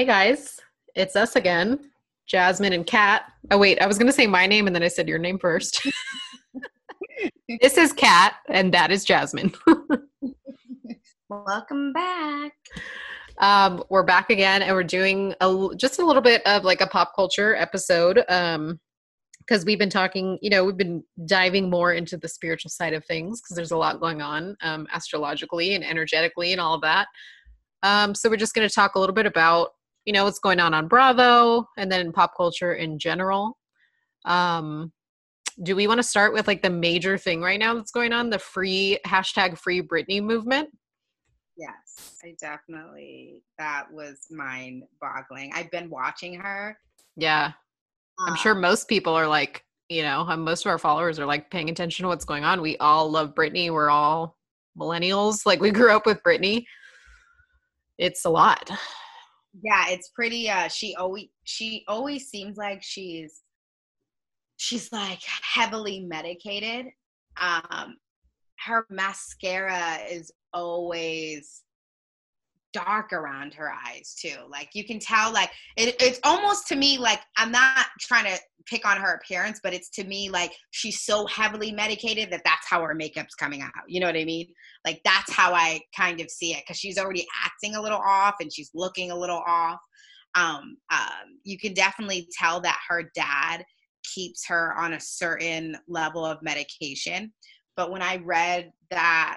Hey guys, it's us again, Jasmine and Kat. Oh wait, I was going to say my name and then I said your name first. This is Kat and that is Jasmine. Welcome back. We're back again and we're doing just a little bit of like a pop culture episode because we've been talking, we've been diving more into the spiritual side of things because there's a lot going on astrologically and energetically and all of that. So we're just going to talk a little bit about what's going on Bravo and then in pop culture in general. Do we want to start with like the major thing right now that's going on, the free Britney movement? Yes, that was mind boggling. I've been watching her. Yeah. I'm sure most people are like, most of our followers are like paying attention to what's going on. We all love Britney. We're all millennials. Like we grew up with Britney. It's a lot. Yeah, it's pretty she always seems like she's like heavily medicated. Her mascara is always dark around her eyes too. Like you can tell, like it's almost to me like, I'm not trying to pick on her appearance, but it's to me like she's so heavily medicated that's how her makeup's coming out. You know what I mean? Like that's how I kind of see it, because she's already acting a little off and she's looking a little off. You can definitely tell that her dad keeps her on a certain level of medication. But when I read that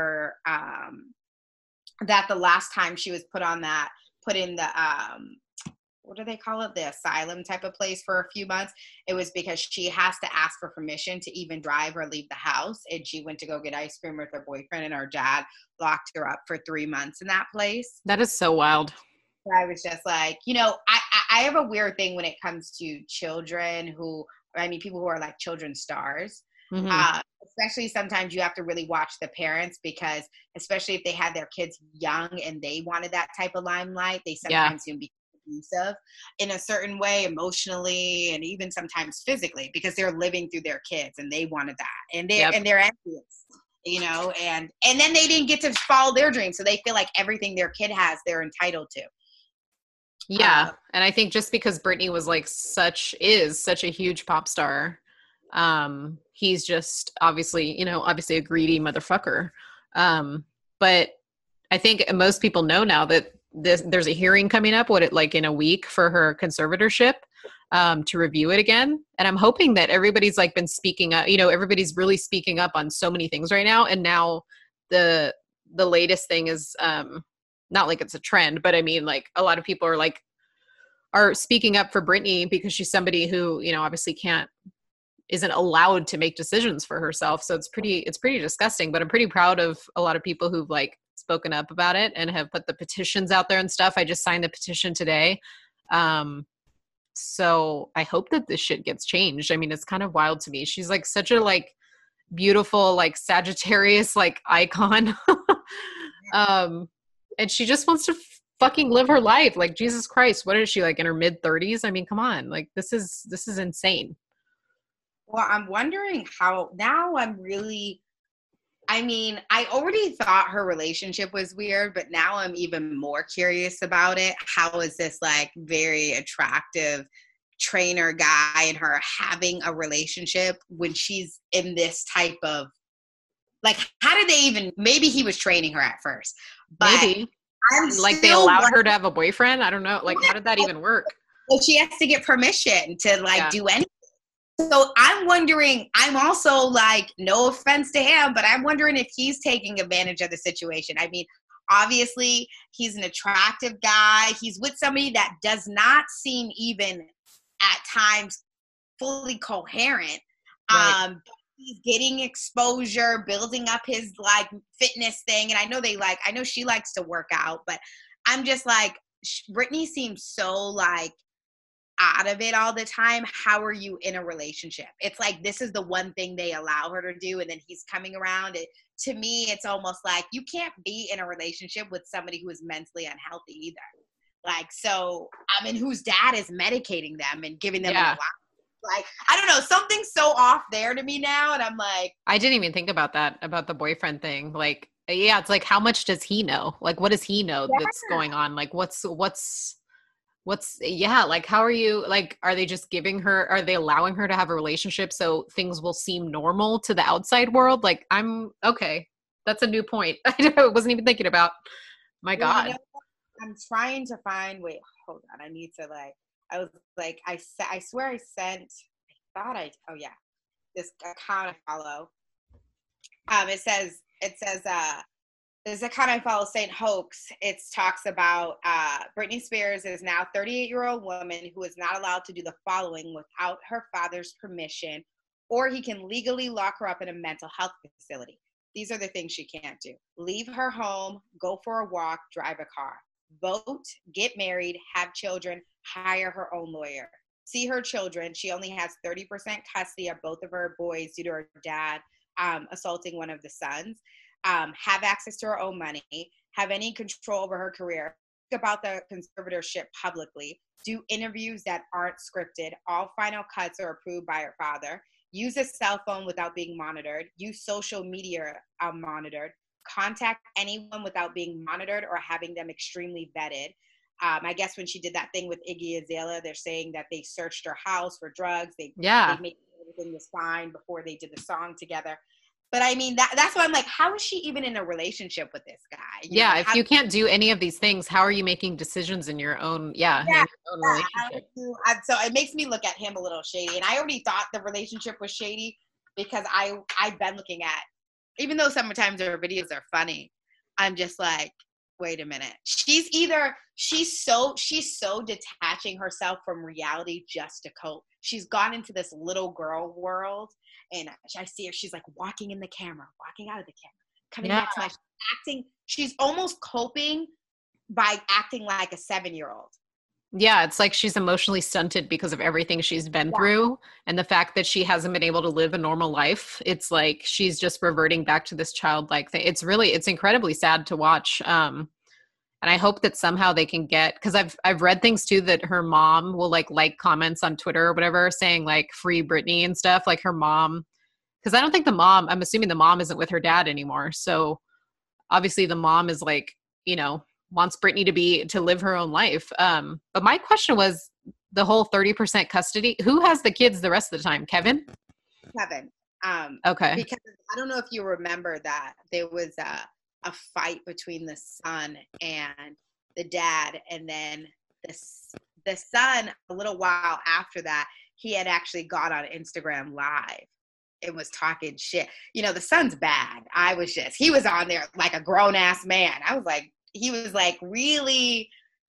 that the last time she was put in the what do they call it? The asylum type of place for a few months. It was because she has to ask for permission to even drive or leave the house. And she went to go get ice cream with her boyfriend and her dad locked her up for 3 months in that place. That is so wild. I was just like, I have a weird thing when it comes to children people who are like children stars. Mm-hmm. Especially sometimes you have to really watch the parents, because especially if they had their kids young and they wanted that type of limelight, they sometimes can be abusive in a certain way, emotionally and even sometimes physically, because they're living through their kids and they wanted that, and they're envious, and then they didn't get to follow their dreams, so they feel like everything their kid has they're entitled to. Yeah, and I think just because Britney was like such a huge pop star, he's just obviously a greedy motherfucker. But I think most people know now that there's a hearing coming up, in a week for her conservatorship, to review it again. And I'm hoping that everybody's like been speaking up, everybody's really speaking up on so many things right now. And now the latest thing is, not like it's a trend, but I mean, like a lot of people are speaking up for Britney because she's somebody who, obviously isn't allowed to make decisions for herself. So it's pretty disgusting, but I'm pretty proud of a lot of people who've like spoken up about it and have put the petitions out there and stuff. I just signed the petition today. So I hope that this shit gets changed. I mean, it's kind of wild to me. She's like such a like beautiful, like Sagittarius, like icon. And she just wants to fucking live her life. Like, Jesus Christ, what is she, like in her mid 30s? I mean, come on. Like, this is insane. Well, I'm wondering how now I already thought her relationship was weird, but now I'm even more curious about it. How is this like very attractive trainer guy and her having a relationship when she's in this type of, like, how did they even, maybe he was training her at first, but maybe like they allowed her to have a boyfriend. I don't know. Like, how did that even work? Well, she has to get permission to do anything. So I'm wondering, I'm also like, no offense to him, but I'm wondering if he's taking advantage of the situation. I mean, obviously he's an attractive guy. He's with somebody that does not seem even at times fully coherent. Right. He's getting exposure, building up his like fitness thing. And I know she likes to work out, but I'm just like, Britney seems so like out of it all the time. How are you in a relationship? It's like, this is the one thing they allow her to do, and then he's coming around. To me, it's almost like you can't be in a relationship with somebody who is mentally unhealthy either. Like, so, I mean, whose dad is medicating them and giving them a like, I don't know, something's so off there to me now, and I'm like, I didn't even think about that, about the boyfriend thing. Like, yeah, it's like, how much does he know? Like, what does he know that's going on? Like, what's like, how are you, like, are they just giving her, are they allowing her to have a relationship so things will seem normal to the outside world? Like, okay. That's a new point. I wasn't even thinking about, my Well, you God. know, I'm trying to find. Wait, hold on. I need to I was like, I swear I sent. I thought I. Oh yeah, this account I follow. It says this account I follow, Saint Hoax. It talks about Britney Spears is now 38-year-old woman who is not allowed to do the following without her father's permission, or he can legally lock her up in a mental health facility. These are the things she can't do: leave her home, go for a walk, drive a car, vote, get married, have children, hire her own lawyer, see her children. She only has 30% custody of both of her boys due to her dad assaulting one of the sons. Have access to her own money, have any control over her career, think about the conservatorship publicly, do interviews that aren't scripted, all final cuts are approved by her father, use a cell phone without being monitored, use social media monitored, contact anyone without being monitored or having them extremely vetted. I guess when she did that thing with Iggy Azalea, they're saying that they searched her house for drugs. They made sure everything was fine before they did the song together. But I mean, that's why I'm like, how is she even in a relationship with this guy? If you can't do any of these things, how are you making decisions in your own, in your own relationship? So it makes me look at him a little shady. And I already thought the relationship was shady because I've been looking at, even though sometimes her videos are funny, I'm just like, wait a minute. She's so detaching herself from reality just to cope. She's gone into this little girl world, and I see her. She's like walking in the camera, walking out of the camera, coming back to life, acting. She's almost coping by acting like a 7-year-old. Yeah, it's like she's emotionally stunted because of everything she's been through, and the fact that she hasn't been able to live a normal life. It's like she's just reverting back to this childlike thing. It's incredibly sad to watch. And I hope that somehow they can get, because I've read things too that her mom will like comments on Twitter or whatever saying like free Britney and stuff. Like her mom, because I don't think I'm assuming the mom isn't with her dad anymore. So obviously the mom is like, wants Britney to live her own life. But my question was the whole 30% custody. Who has the kids the rest of the time? Kevin? Okay. Because I don't know if you remember that there was a fight between the son and the dad, and then the son, a little while after that, he had actually got on Instagram Live and was talking shit. The son's bad. He was on there like a grown ass man. I was like, he was like really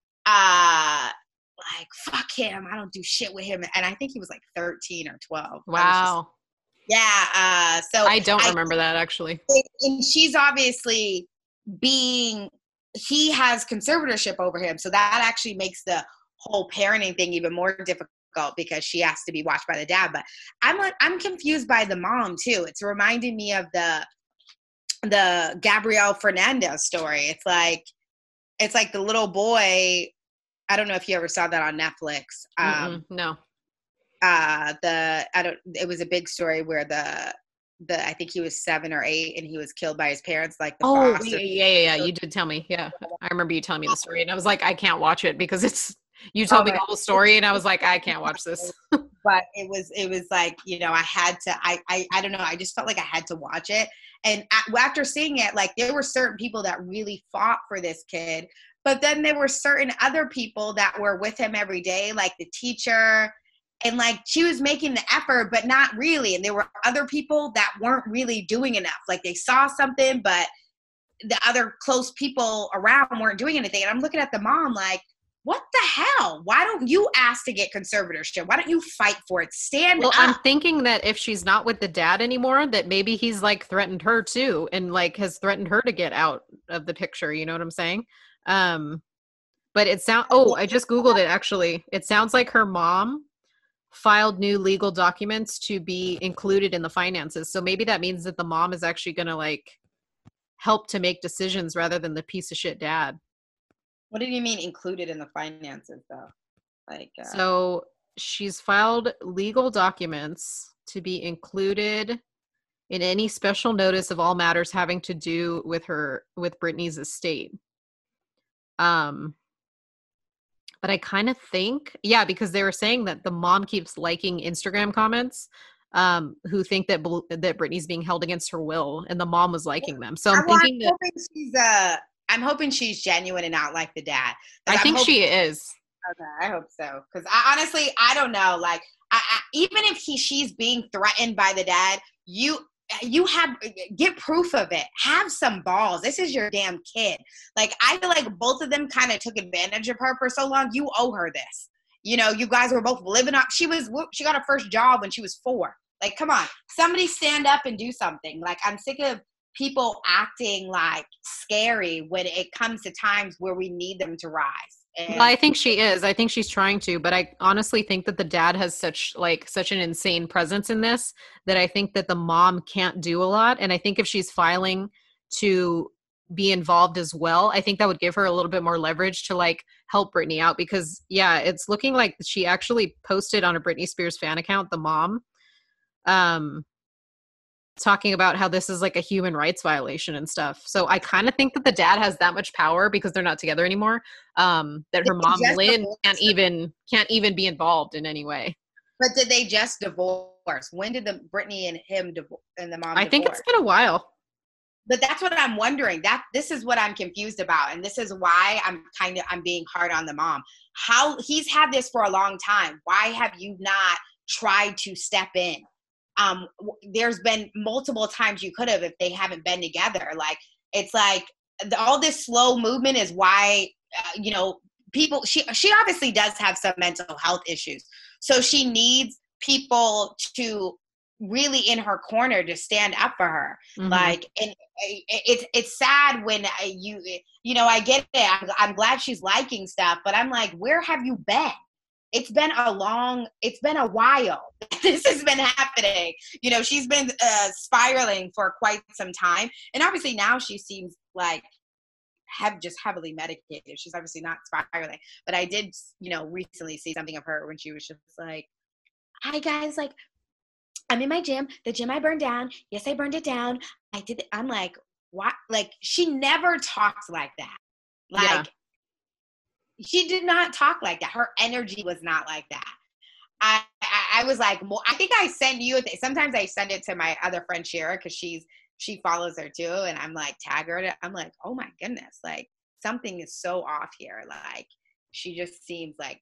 like, fuck him, I don't do shit with him. And I think he was like 13 or 12. Wow. So I don't remember that actually. And she's obviously he has conservatorship over him. So that actually makes the whole parenting thing even more difficult because she has to be watched by the dad. But I'm confused by the mom too. It's reminding me of the Gabriel Fernandez story. It's like the little boy. I don't know if you ever saw that on Netflix. No. It was a big story where I think he was 7 or 8 and he was killed by his parents, like the foster. Yeah. You did tell me. Yeah. I remember you telling me the story and I was like, I can't watch it because you told me the whole story and I was like, I can't watch this. But it was like, I had to, I don't know. I just felt like I had to watch it. And after seeing it, like there were certain people that really fought for this kid, but then there were certain other people that were with him every day, like the teacher. And like she was making the effort, but not really. And there were other people that weren't really doing enough. Like they saw something, but the other close people around weren't doing anything. And I'm looking at the mom like, what the hell? Why don't you ask to get conservatorship? Why don't you fight for it? Stand up. I'm thinking that if she's not with the dad anymore, that maybe he's like threatened her too and like has threatened her to get out of the picture. You know what I'm saying? But I just Googled it actually. It sounds like her mom filed new legal documents to be included in the finances. So maybe that means that the mom is actually going to like help to make decisions rather than the piece of shit dad. What do you mean included in the finances though? Like, so she's filed legal documents to be included in any special notice of all matters having to do with Britney's estate. But But I kind of think, yeah, because they were saying that the mom keeps liking Instagram comments, who think that that Britney's being held against her will, and the mom was liking them. So I'm thinking that I'm hoping she's genuine and not like the dad. I think she is. Okay, I hope so. Because I honestly, I don't know. Like, even if she's being threatened by the dad, you have get proof of it. Have some balls. This is your damn kid. Like, I feel like both of them kind of took advantage of her for so long. You owe her this. You know, you guys were both living up. She got her first job when she was 4. Like, come on, somebody stand up and do something. Like, I'm sick of people acting like scary when it comes to times where we need them to rise. Well, I think she is. I think she's trying to, but I honestly think that the dad has such an insane presence in this that I think that the mom can't do a lot. And I think if she's filing to be involved as well, I think that would give her a little bit more leverage to like help Britney out, because yeah, it's looking like she actually posted on a Britney Spears fan account, the mom, talking about how this is like a human rights violation and stuff. So I kind of think that the dad has that much power, because they're not together anymore, that her mom Lynn can't even be involved in any way. But did they just divorce? When did the Britney and him and the mom I think it's been a while. But that's what I'm wondering. This is what I'm confused about, and this is why I'm being hard on the mom. How he's had this for a long time. Why have you not tried to step in? There's been multiple times you could have if they haven't been together. Like, it's like all this slow movement is why, people, she obviously does have some mental health issues. So she needs people to really in her corner to stand up for her. Mm-hmm. Like, and it's sad when I get it. I'm glad she's liking stuff, but I'm like, where have you been? It's been a while. This has been happening. She's been spiraling for quite some time. And obviously now she seems like just heavily medicated. She's obviously not spiraling. But I did, recently see something of her when she was just like, hi guys, like, I'm in my gym. The gym I burned down. Yes, I burned it down. I did. I'm like, what? Like, she never talks like that. Like, yeah. She did not talk like that. Her energy was not like that. I was like, I think I send you. Sometimes I send it to my other friend Shira, because she follows her too, and I'm like, tag her. I'm like, oh my goodness, like something is so off here. Like, she just seems like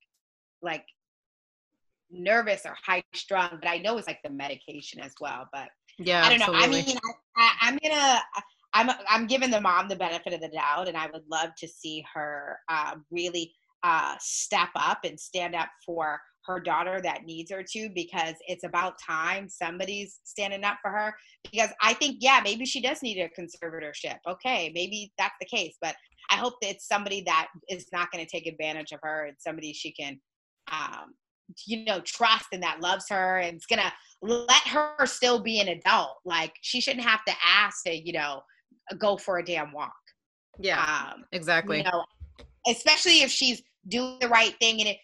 nervous or high strung. But I know it's like the medication as well. But yeah, I don't know. absolutely. I mean, I'm giving the mom the benefit of the doubt, and I would love to see her really step up and stand up for her daughter that needs her to, because it's about time somebody's standing up for her. Because I think, yeah, maybe she does need a conservatorship. Okay, maybe that's the case, but I hope that it's somebody that is not going to take advantage of her, and somebody she can trust and that loves her and is going to let her still be an adult. Like, she shouldn't have to ask to, go for a damn walk. Yeah, exactly. Especially if she's doing the right thing. And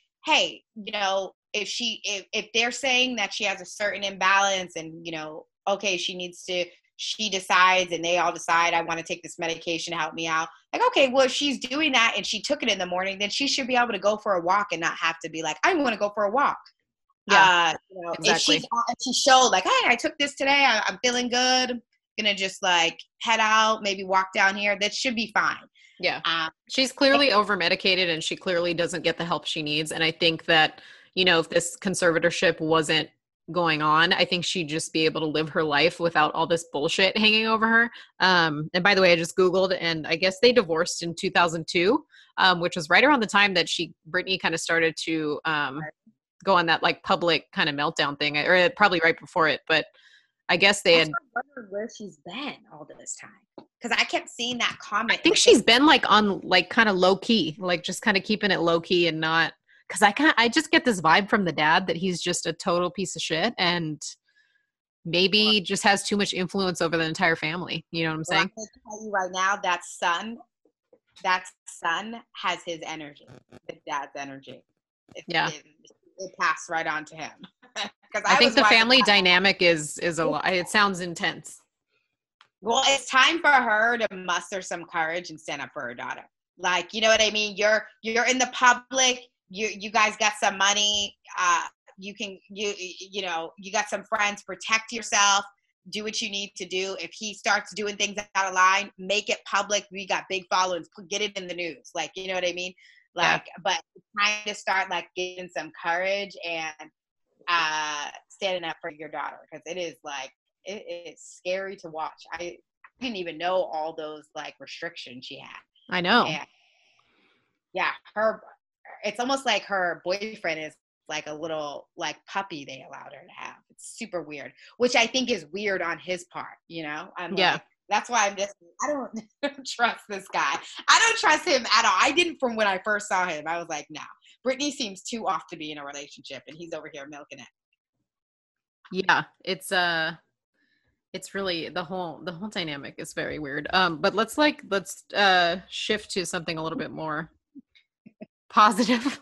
if they're saying that she has a certain imbalance and, okay, she decides and they all decide, I want to take this medication to help me out. Like, okay, well, if she's doing that and she took it in the morning, then she should be able to go for a walk and not have to be like, I want to go for a walk. Yeah, exactly. If she showed like, hey, I took this today, I'm feeling good, gonna just like head out, maybe walk down here, that should be fine. Yeah. She's clearly over medicated, and she clearly doesn't get the help she needs. And I think that, if this conservatorship wasn't going on, I think she'd just be able to live her life without all this bullshit hanging over her. And by the way, I just Googled, and I guess they divorced in 2002, which was right around the time that Britney kind of started to go on that like public kind of meltdown thing, or probably right before it. But I guess they had wondered where she's been all this time, because I kept seeing that comment. I think she's been like on like kind of low key, like just kind of keeping it low key and not, because I just get this vibe from the dad that he's just a total piece of shit, and maybe just has too much influence over the entire family. You know what I'm saying? I'm going to tell you right now, that son has his energy, the dad's energy. It passed right on to him. I think the family dynamic is a lot. It sounds intense. Well, it's time for her to muster some courage and stand up for her daughter. Like, you know what I mean? You're in the public. you guys got some money. You can, you know, you got some friends, protect yourself, do what you need to do. If he starts doing things out of line, make it public. We got big followings, get it in the news. Like, you know what I mean? Like, yeah. But trying to start like getting some courage and standing up for your daughter, because it is like, it's scary to watch. I didn't even know all those like restrictions she had. I know. And yeah, it's almost like her boyfriend is like a little like puppy they allowed her to have. It's super weird, which I think is weird on his part, you know? Like, that's why I don't trust this guy. I don't trust him at all. I didn't from when I first saw him. I was like, no, Brittany seems too off to be in a relationship, and he's over here milking it. Yeah, it's really the whole dynamic is very weird. But let's shift to something a little bit more positive.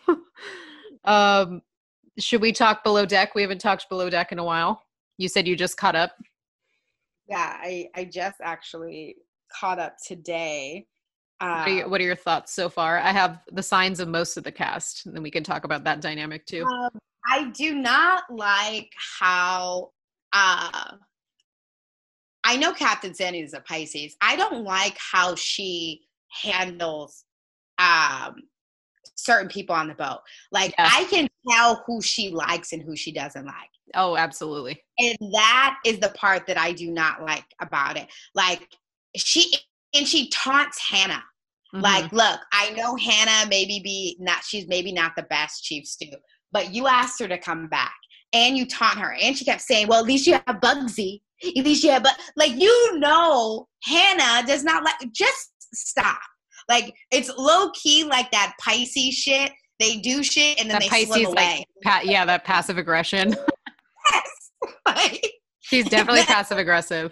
Should we talk Below Deck? We haven't talked Below Deck in a while. You said you just caught up. Yeah, I just actually caught up today. What are your thoughts so far? I have the signs of most of the cast, and then we can talk about that dynamic too. I do not like how I know Captain Sandy is a Pisces. I don't like how she handles certain people on the boat. Like, I can tell who she likes and who she doesn't like. Oh, absolutely. And that is the part that I do not like about it. Like, she taunts Hannah. Mm-hmm. Like, look, I know Hannah she's maybe not the best chief stew, but you asked her to come back and you taunt her. And she kept saying, well, at least you have Bugsy. At least you have, like, you know, Hannah does not like, just stop. Like, it's low key like that Pisces shit. They do shit and then they swim away. That passive aggression. Yes. Like, she's definitely passive aggressive.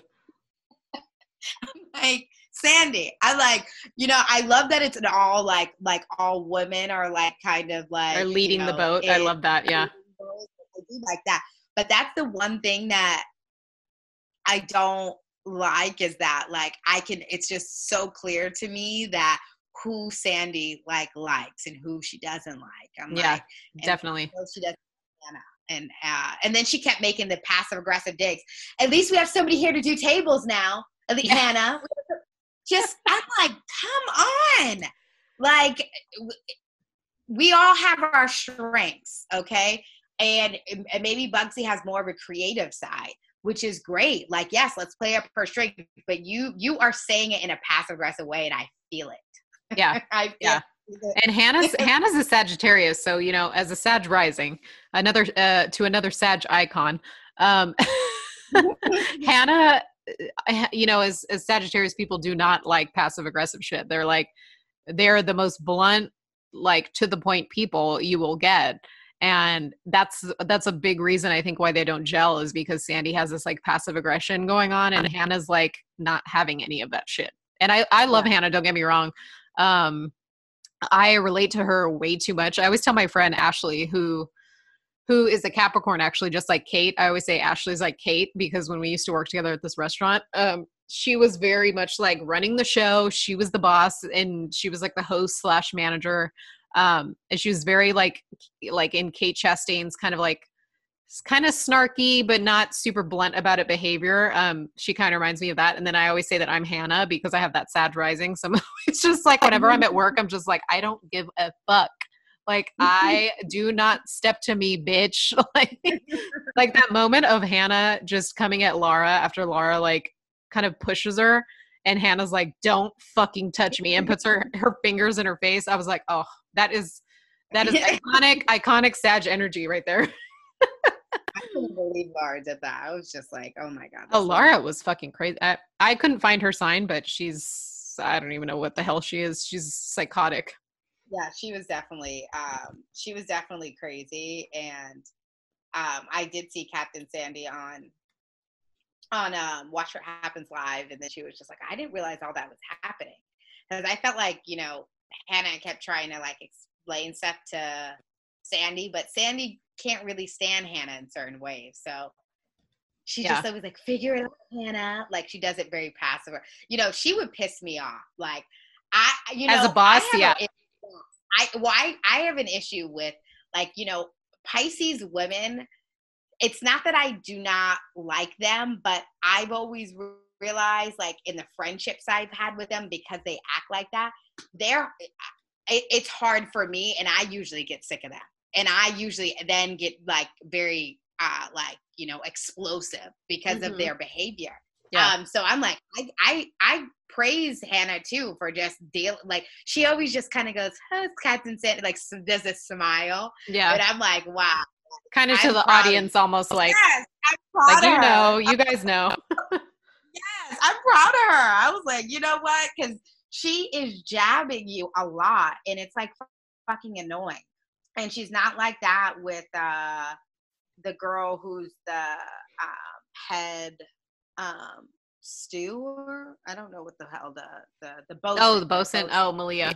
Like, Sandy, I love that it's an all like all women are like kind of like are leading the boat. I love that. Yeah. I do like that. But that's the one thing that I don't like, is that like it's just so clear to me that who Sandy likes and who she doesn't like. Definitely. She doesn't. And then she kept making the passive aggressive digs. At least we have somebody here to do tables now. Hannah. I'm like, come on. Like, we all have our strengths, okay? And maybe Bugsy has more of a creative side, which is great. Like, yes, let's play up her strength, but you are saying it in a passive aggressive way, and I feel it. Yeah. And Hannah's a Sagittarius, so, you know, as a Sag rising, another Sag icon. Hannah, you know, as Sagittarius people do not like passive aggressive shit. They're the most blunt, like, to the point people you will get. And that's a big reason, I think, why they don't gel, is because Sandy has this like passive aggression going on, and Hannah's like not having any of that shit. And I love Hannah, don't get me wrong. I relate to her way too much. I always tell my friend Ashley, who is a Capricorn, actually, just like Kate. I always say Ashley's like Kate, because when we used to work together at this restaurant, she was very much like running the show. She was the boss, and she was like the host / manager. And she was very like in Kate Chastain's kind of snarky, but not super blunt about it behavior. She kind of reminds me of that. And then I always say that I'm Hannah because I have that Sag rising. So it's just like, whenever I'm at work, I'm just like, I don't give a fuck. Like, I do not step to me, bitch. like that moment of Hannah just coming at Laura after Laura like kind of pushes her, and Hannah's like, don't fucking touch me, and puts her fingers in her face. I was like, oh, that is iconic Sag energy right there. I couldn't believe Laura did that. I was just like, oh my God. Oh, Laura was fucking crazy. I couldn't find her sign, but I don't even know what the hell she is. She's psychotic. Yeah, she was definitely crazy. And I did see Captain Sandy on Watch What Happens Live, and then she was just like, I didn't realize all that was happening, because I felt like, you know, Hannah kept trying to like explain stuff to Sandy, but Sandy can't really stand Hannah in certain ways, so she just always like, figure it out, Hannah. Like, she does it very passive. You know, she would piss me off. Like, as a boss, I have an issue with, like, you know, Pisces women. It's not that I do not like them, but I've always realized, like, in the friendships I've had with them, because they act like that, it's hard for me, and I usually get sick of that. And I usually then get, like, very, like, you know, explosive because of their behavior. Yeah. So I'm like, I praise Hannah too for just like, she always just kind of goes, oh, it's Captain Sandy, like, does a smile. Yeah. And I'm like, wow. Kind of to the audience, almost like, yes, I'm proud like, of her. You know, you guys know. Yes, I'm proud of her. I was like, you know what? Because she is jabbing you a lot, and it's like fucking annoying. And she's not like that with the girl who's the head stew. I don't know what the hell the bosun. Oh, the bosun. Oh, Malia.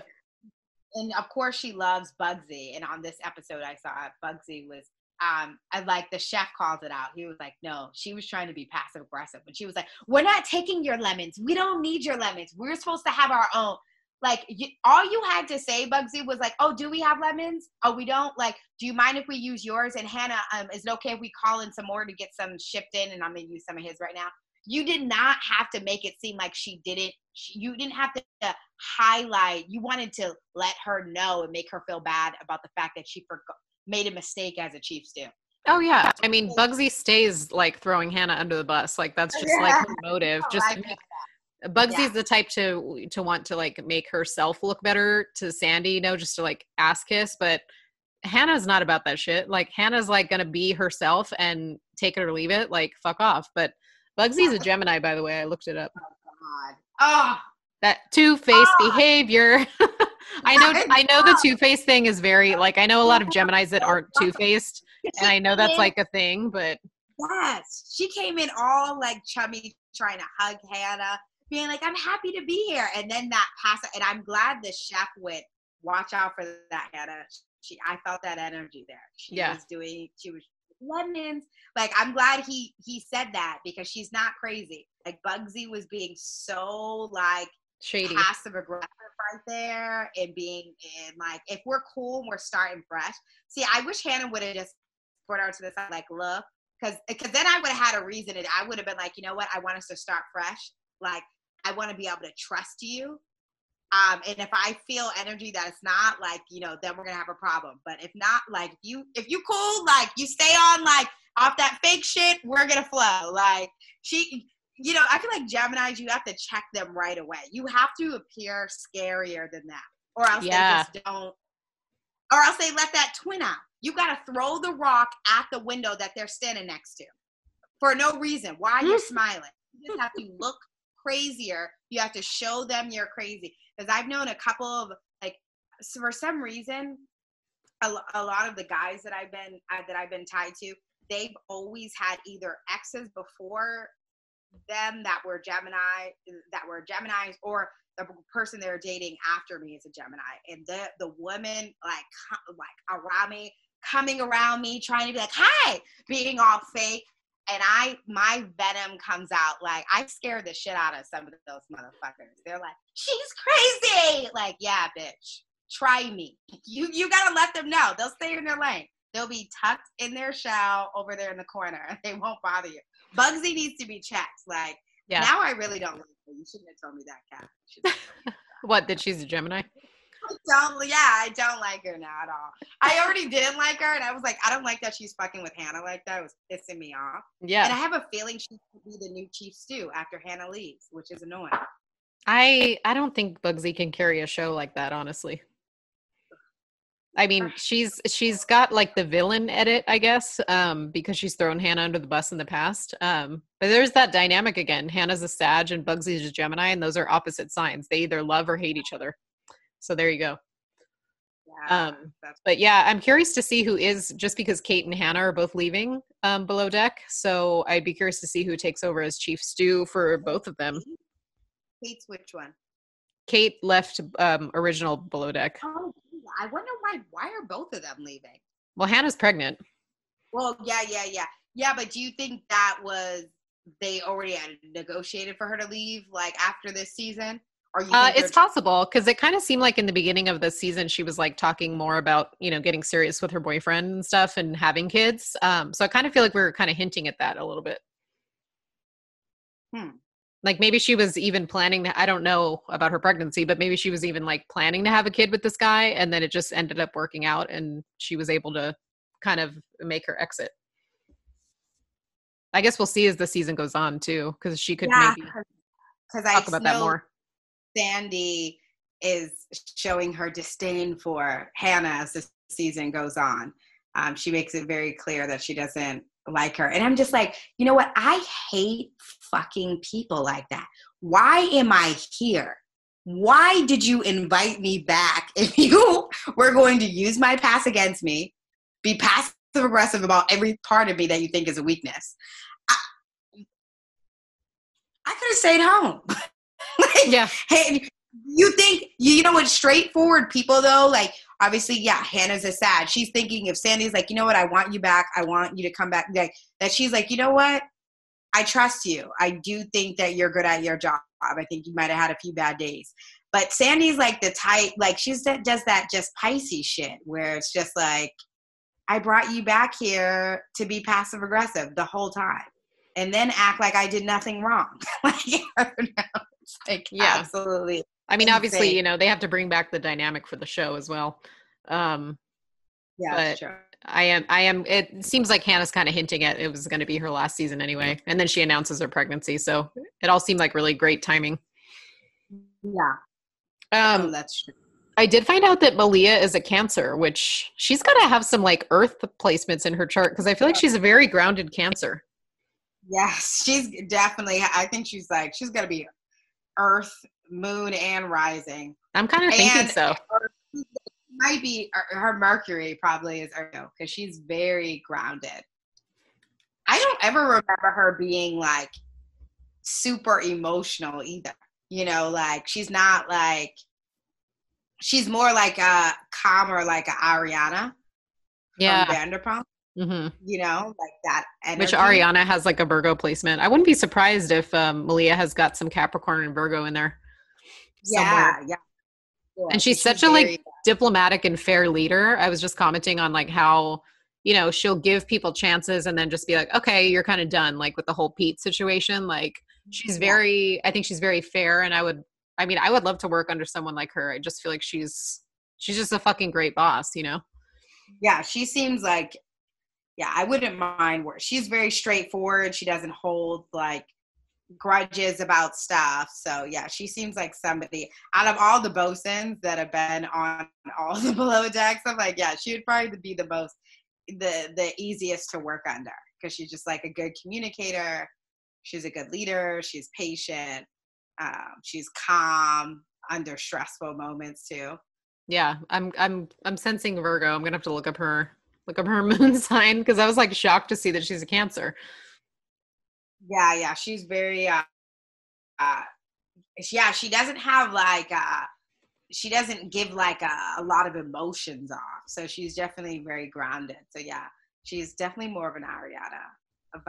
And of course she loves Bugsy. And on this episode I saw it, Bugsy was I like, the chef calls it out. He was like, no, she was trying to be passive aggressive. And she was like, we're not taking your lemons. We don't need your lemons. We're supposed to have our own. Like, all you had to say, Bugsy, was like, oh, do we have lemons? Oh, we don't? Like, do you mind if we use yours? And Hannah, is it okay if we call in some more to get some shipped in? And I'm going to use some of his right now. You did not have to make it seem like she didn't. You didn't have to highlight. You wanted to let her know and make her feel bad about the fact that she made a mistake as a chief stew. Oh, yeah. I mean, Bugsy stays, like, throwing Hannah under the bus. Like, that's just, like, her motive. Just to make, Bugsy's the type to want to, like, make herself look better to Sandy, you know, just to, like, ass kiss. But Hannah's not about that shit. Like, Hannah's, like, gonna be herself and take it or leave it. Like, fuck off. But Bugsy's a Gemini, by the way. I looked it up. Oh, God. Oh, that two-faced behavior. I know the two-faced thing is very, like, I know a lot of Geminis that aren't two-faced, and I know that's, like, a thing, but. Yes. She came in all, like, chummy, trying to hug Hannah, being like, I'm happy to be here. And then that pass, and I'm glad the chef went, watch out for that, Hannah. I felt that energy there. She was lemons. Like, I'm glad he said that, because she's not crazy. Like, Bugsy was being so, like, shady, passive aggressive right there, and like, if we're cool and we're starting fresh. See, I wish Hannah would have just brought her to the side, like, look, because then I would have had a reason, and I would have been like, you know what, I want us to start fresh. Like, I want to be able to trust you. And if I feel energy that it's not, like, you know, then we're gonna have a problem. But if not, like, if you cool, like, you stay on, like, off that fake shit, we're gonna flow. Like, you know, I feel like Geminis, you have to check them right away. You have to appear scarier than that, or else they just don't, or else they let that twin out. You gotta throw the rock at the window that they're standing next to for no reason. Why you're smiling? You just have to look crazier. You have to show them you're crazy. Because I've known a couple of, like, so for some reason, a lot of the guys that I've been tied to, they've always had either exes before them that were Geminis, or the person they were dating after me is a Gemini. And the women, like around me, coming around me, trying to be like, hi, being all fake. And my venom comes out. Like, I scared the shit out of some of those motherfuckers. They're like, she's crazy. Like, yeah, bitch, try me. You gotta let them know. They'll stay in their lane. They'll be tucked in their shell over there in the corner. They won't bother you. Bugsy needs to be checked. Like, now I really don't like her. You shouldn't have told me that, Kat. What, that she's a Gemini? I don't like her now at all. I already didn't like her, and I was like, I don't like that she's fucking with Hannah like that. It was pissing me off. Yeah. And I have a feeling she could be the new chief stew after Hannah leaves, which is annoying. I don't think Bugsy can carry a show like that, honestly. I mean, she's got, like, the villain edit, I guess, because she's thrown Hannah under the bus in the past. But there's that dynamic again. Hannah's a Sag and Bugsy's a Gemini, and those are opposite signs. They either love or hate each other. So there you go. Yeah, but yeah, I'm curious to see who is, just because Kate and Hannah are both leaving Below Deck. So I'd be curious to see who takes over as Chief Stew for both of them. Kate's which one? Kate left original Below Deck. Oh, I wonder why are both of them leaving? Well, Hannah's pregnant. Well, yeah. Yeah, but do you think that was, they already had negotiated for her to leave, like, after this season? Or you think It's possible because it kind of seemed like in the beginning of the season she was like talking more about, you know, getting serious with her boyfriend and stuff and having kids. So I kind of feel like we were kind of hinting at that a little bit. Hmm. Like maybe she was even planning to, I don't know about her pregnancy, but maybe she was even like planning to have a kid with this guy and then it just ended up working out and she was able to kind of make her exit. I guess we'll see as the season goes on too, because she could maybe because talk about that know more. Sandy is showing her disdain for Hannah as the season goes on. She makes it very clear that she doesn't like her. And I'm just like, you know what? I hate fucking people like that. Why am I here? Why did you invite me back if you were going to use my past against me, be passive aggressive about every part of me that you think is a weakness? I could have stayed home. Like, yeah. Hey, you think, you know what, straightforward people though, like obviously, yeah, Hannah's a sad. She's thinking if Sandy's like, you know what, I want you back. I want you to come back. Like, that she's like, you know what? I trust you. I do think that you're good at your job. I think you might have had a few bad days. But Sandy's like the type, like she does that just Pisces shit where it's just like, I brought you back here to be passive aggressive the whole time and then act like I did nothing wrong. Like, I don't know. It's like absolutely. I mean, insane. obviously, you know, they have to bring back the dynamic for the show as well. Yeah, but sure. I am, it seems like Hannah's kind of hinting at it was going to be her last season anyway. And then she announces her pregnancy. So it all seemed like really great timing. Yeah. That's true. I did find out that Malia is a Cancer, which she's got to have some like Earth placements in her chart because I feel like she's a very grounded Cancer. Yes, she's definitely, I think she's got to be Earth, Moon, and Rising. I'm kind of thinking so. Might be her Mercury probably is Earth because she's very grounded. I don't ever remember her being like super emotional either. You know, like she's not like, she's more like a calmer, like a Ariana from Vanderpump. Mm-hmm. You know, like that energy. Which Ariana has like a Virgo placement. I wouldn't be surprised if Malia has got some Capricorn and Virgo in there. Somewhere. Yeah. And she's such a like diplomatic and fair leader. I was just commenting on like how, you know, she'll give people chances and then just be like, okay, you're kind of done. Like with the whole Pete situation, like she's I think she's very fair. And I would love to work under someone like her. I just feel like she's just a fucking great boss, you know? Yeah. She seems like, I wouldn't mind where she's very straightforward. She doesn't hold like grudges about stuff. So yeah, she seems like somebody out of all the bosuns that have been on all the Below Decks. I'm like, yeah, she would probably be the easiest to work under because she's just like a good communicator. She's a good leader. She's patient. She's calm under stressful moments too. Yeah, I'm sensing Virgo. I'm gonna have to look up her moon sign because I was like shocked to see that she's a Cancer. Yeah, she's very she doesn't have like she doesn't give like a lot of emotions off. So she's definitely very grounded. So yeah, she's definitely more of an Ariana, a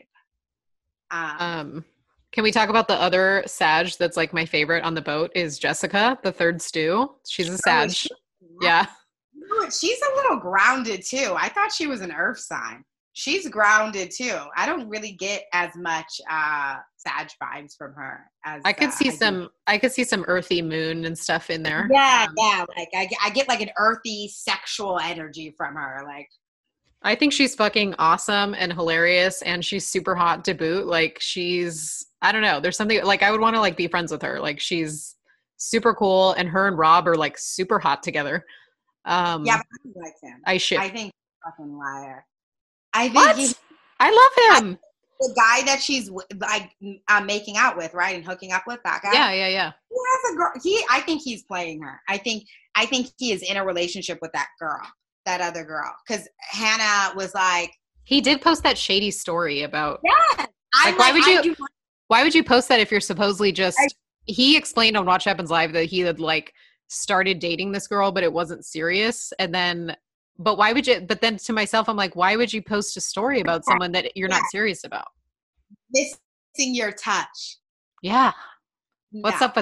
vibe. Can we talk about the other Sag that's like my favorite on the boat is Jessica, the third stew. She's a Sag. Yeah. She's a little grounded too. I thought she was an Earth sign. She's grounded too. I don't really get as much Sag vibes from her as I could see some earthy moon and stuff in there. Yeah. Like I get like an earthy sexual energy from her. Like I think she's fucking awesome and hilarious and she's super hot to boot. Like I don't know. There's something like I would want to like be friends with her. Like she's super cool and her and Rob are like super hot together. Yeah, but I like him. I think he's a fucking liar. I think I love him. The guy that she's like making out with, right, and hooking up with that guy. Yeah. He has a girl. I think he's playing her. I think he is in a relationship with that girl, that other girl, because Hannah was like. He did post that shady story about. Yeah. Like, why would you post that if you're supposedly just? He explained on Watch Happens Live that he had like started dating this girl, but it wasn't serious, and then. But why would you? But then to myself, I'm like, why would you post a story about someone that you're not serious about? Missing your touch. Yeah. What's up with that?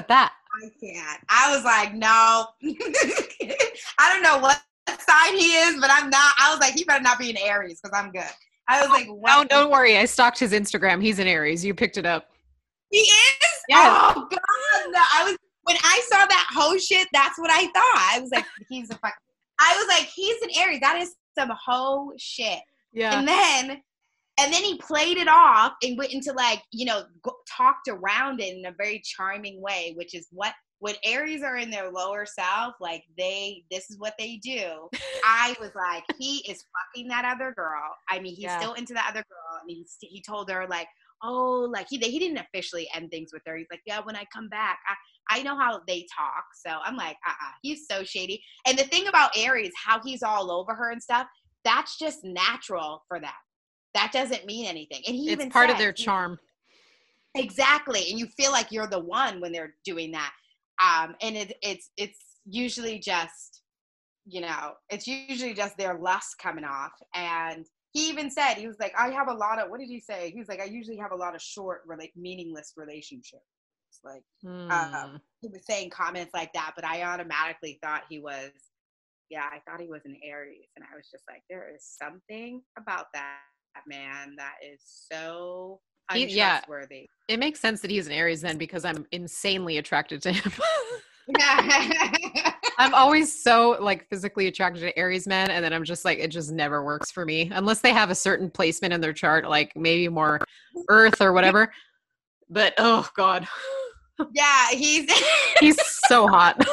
I can't. I was like, no. I don't know what sign he is, but I'm not. I was like, he better not be an Aries because I'm good. I was like, what? Don't worry. I stalked his Instagram. He's an Aries. You picked it up. He is? Yes. Oh God. No. When I saw that whole shit, that's what I thought. I was like, I was like, he's an Aries. That is some whole shit. Yeah. And then he played it off and went into like, talked around it in a very charming way, which is when Aries are in their lower self, like this is what they do. I was like, he is fucking that other girl. I mean, he's still into that other girl. And he told her like, oh, like he didn't officially end things with her. He's like, yeah, when I come back, I know how they talk. So I'm like, he's so shady. And the thing about Aries, how he's all over her and stuff, that's just natural for them. That doesn't mean anything. And it's part of their charm. Exactly. And you feel like you're the one when they're doing that. And it's usually just, it's usually just their lust coming off. And he even said, he was like, I have a lot of, what did he say? He was like, I usually have a lot of short, meaningless relationships. Like, he was saying comments like that, but I automatically thought I thought he was an Aries. And I was just like, there is something about that man that is so untrustworthy. It makes sense that he's an Aries then, because I'm insanely attracted to him. I'm always so physically attracted to Aries men, and then I'm just like, it just never works for me unless they have a certain placement in their chart, like maybe more Earth or whatever. But oh God. Yeah, he's so hot.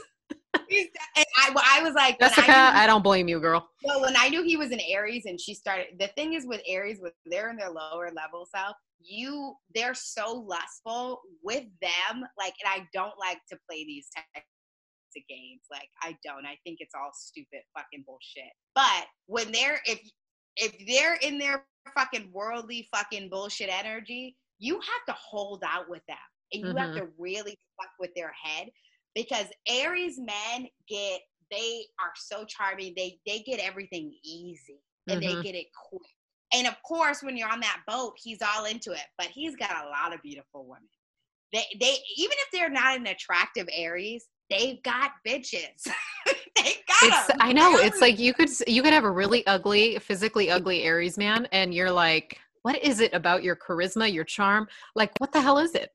I was like, Jessica, I don't blame you, girl. Well, when I knew he was an Aries and she started, the thing is with Aries, when they're in their lower level self, they're so lustful with them. Like, and I don't like to play these types of games. Like, I don't. I think it's all stupid fucking bullshit. But when if they're in their fucking worldly fucking bullshit energy, you have to hold out with them. And you have to really fuck with their head. Because Aries men they are so charming. They get everything easy and they get it quick. And of course, when you're on that boat, he's all into it. But he's got a lot of beautiful women. They even if they're not an attractive Aries, they've got bitches. They got them. I know. It's like you could have a really ugly, physically ugly Aries man, and you're like, what is it about your charisma, your charm? Like, what the hell is it?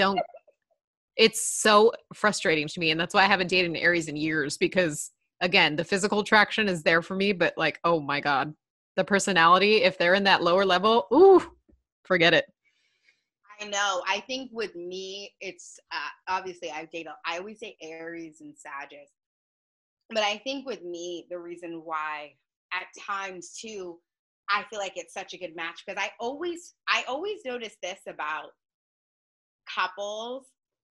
It's so frustrating to me. And that's why I haven't dated an Aries in years, because again, the physical attraction is there for me, but oh my God, the personality, if they're in that lower level, ooh, forget it. I know. I think with me, it's obviously I always say Aries and Sagittarius, but I think with me, the reason why at times too, I feel like it's such a good match, because I always notice this about couples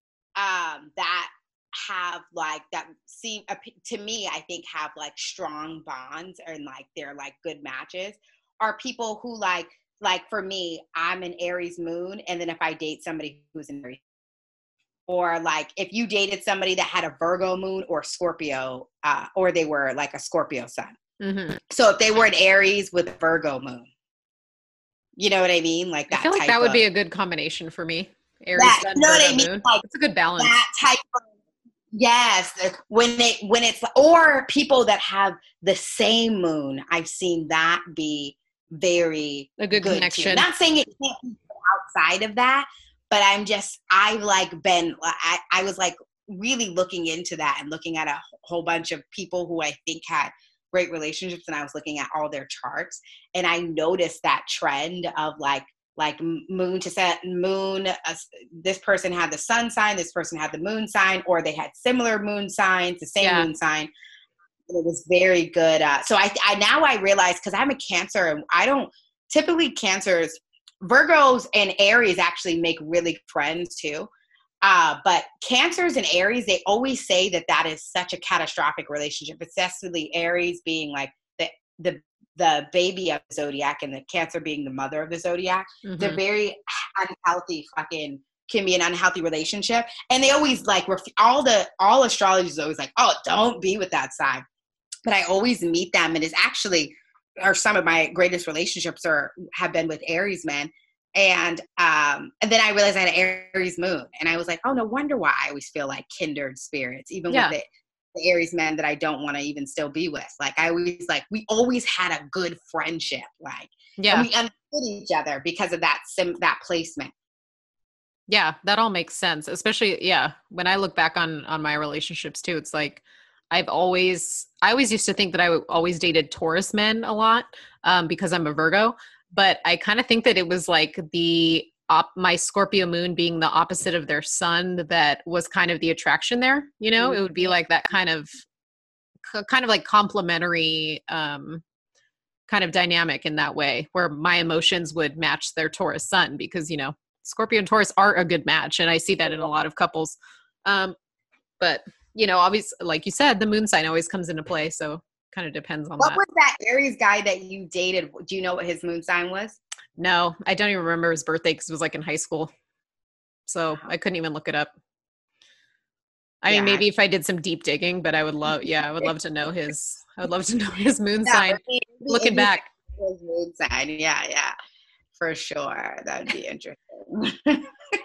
that have that seem to me, I think have strong bonds and they're good matches, are people who like for me, I'm an Aries moon, and then if I date somebody who's an Aries, or if you dated somebody that had a Virgo moon or Scorpio, or they were a Scorpio sun. So if they were an Aries with a Virgo moon, you know what I mean? That I feel like that would be a good combination for me. Aries, sun, you know what I mean? Moon. It's a good balance. That type of, yes. When it's, or people that have the same moon, I've seen that be very a good connection. Not saying it can't be outside of that, but I was really looking into that and looking at a whole bunch of people who I think had great relationships, and I was looking at all their charts, and I noticed that trend of moon to set moon, this person had the sun sign, this person had the moon sign, or they had similar moon signs, the same moon sign. It was very good. So I now realize, because I'm a Cancer, and I don't typically, Cancers, Virgos and Aries actually make really friends too. But Cancers and Aries, they always say that is such a catastrophic relationship, especially Aries being the baby of the zodiac and the Cancer being the mother of the zodiac. They're very unhealthy, can be an unhealthy relationship. And they always all astrology is always oh, don't be with that sign. But I always meet them, and it's actually, or some of my greatest relationships have been with Aries men. And then I realized I had an Aries moon, and I was like, oh, no wonder why I always feel like kindred spirits, even with Yeah. the Aries men that I don't want to even still be with. Like I always like we always had a good friendship, like, and Yeah. we understood each other because of that placement. Yeah, that all makes sense. Especially, yeah, when I look back on my relationships too, it's like I always used to think that always dated Taurus men a lot, because I'm a Virgo, but I kind of think that it was like my Scorpio moon being the opposite of their sun that was kind of the attraction there. You know, it would be like that kind of like complementary kind of dynamic in that way, where my emotions would match their Taurus sun, because Scorpio and Taurus are a good match, and I see that in a lot of couples. But obviously, like you said, the moon sign always comes into play, so kind of depends on What that. was that Aries guy that you dated? Do you know what his moon sign was? No, I don't even remember his birthday because it was like in high school, so I couldn't even look it up. I mean, Yeah. maybe if I did some deep digging, but I would love to know his moon Yeah, sign. Looking back. his moon sign. Yeah, for sure. That would be interesting.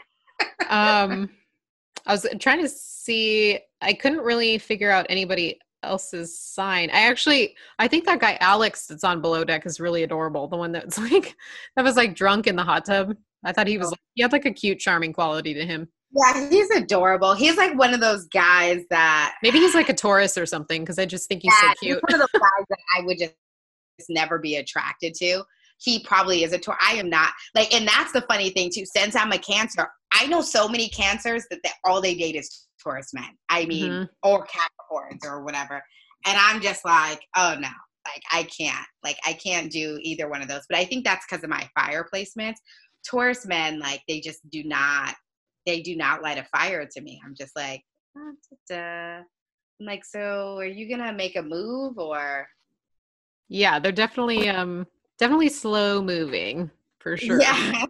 I was trying to see, I couldn't really figure out anybody else's sign. I think that guy Alex that's on Below Deck is really adorable. The one that's like, that was like drunk in the hot tub. I thought he had like a cute, charming quality to him. Yeah, he's adorable. He's like one of those guys that Maybe he's like a Taurus or something, because I just think he's so he's cute. one of those guys that I would just never be attracted to. He probably is a Taurus. I am not like, and that's the funny thing too. Since I'm a Cancer, I know so many Cancers that all they date is Taurus men. I mean, Mm-hmm. or Capricorns or whatever. And I'm just like, oh no, like I can't do either one of those. But I think that's because of my fire placements. Taurus men, like they do not light a fire to me. I'm just like, I'm like, so are you gonna make a move or? Yeah, they're definitely slow moving for sure. Yeah,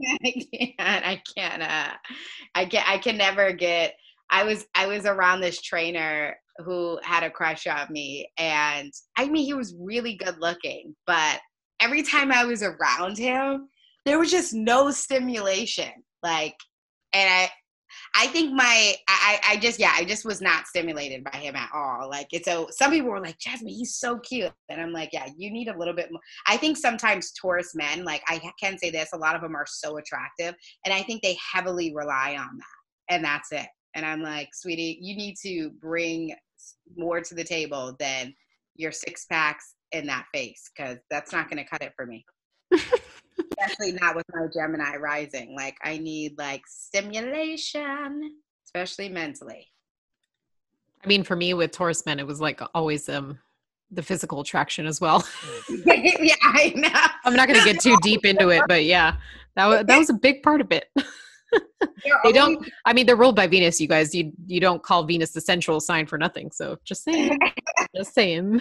I can never get. I was around this trainer who had a crush on me, and I mean he was really good looking, but every time I was around him, there was just no stimulation. Like, and I think I just was not stimulated by him at all. Like, it's so some people were like, Jasmine, he's so cute. And I'm like, yeah, you need a little bit more. I think sometimes Taurus men, like I can say this, a lot of them are so attractive. And I think they heavily rely on that. And that's it. And I'm like, sweetie, you need to bring more to the table than your six packs and that face, because that's not going to cut it for me. Especially not with my Gemini rising. Like I need like stimulation, especially mentally. I mean, for me with Taurus men, it was like always the physical attraction as well. Yeah, I know. I'm not going to get too deep into it, but yeah, that was a big part of it. They don't. I mean, they're ruled by Venus. You guys, you don't call Venus the sensual sign for nothing. So just saying, just saying.